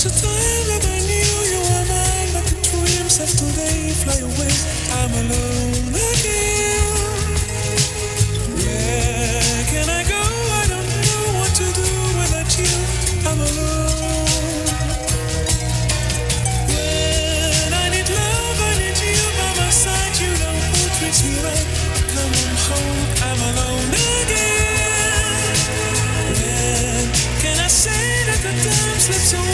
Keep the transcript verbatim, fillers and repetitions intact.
a time that I knew you were mine, but the dreams of today fly away. I'm alone again. Where can I go? I don't know what to do without you. I'm alone. When I need love, I need you by my side. You know who treats me right. Come on home, I'm alone again. When can I say that the time slips away?